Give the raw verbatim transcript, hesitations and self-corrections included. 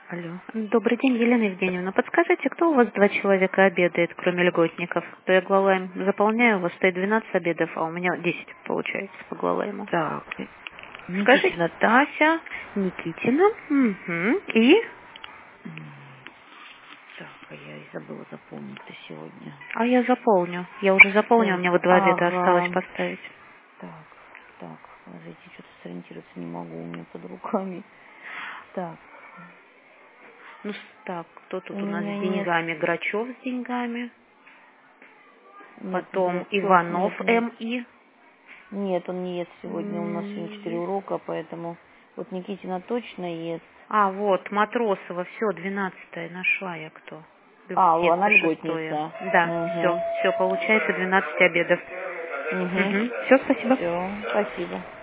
Алло. Добрый день, Елена Евгеньевна. Подскажите, кто у вас два человека обедает, кроме льготников? То я главаем заполняю, у вас стоит двенадцать обедов, а у меня десять получается по главаему. Так, Скажите. Никитина Тася. Никитина. Угу. И? Так, а я и забыла запомнить-то сегодня. А я заполню. Я уже заполню, у Так, меня вот два обеда осталось ага. поставить. Так, так, подождите, что-то сориентироваться не могу, у меня под руками. Так, Ну, с- так, кто у тут у нас меня с нет, деньгами? Грачев с деньгами. нет, Потом Грачев, Иванов нет, нет. эм и. Нет, он не ест сегодня, у нас сегодня четыре М. урока, поэтому вот Никитина точно ест. А, вот, Матросова, все, двенадцатое, нашла я кто. А, она Место шестое. льготница. Да, все, Угу. все, получается двенадцать обедов. Угу. Угу. Все, спасибо. Все, спасибо.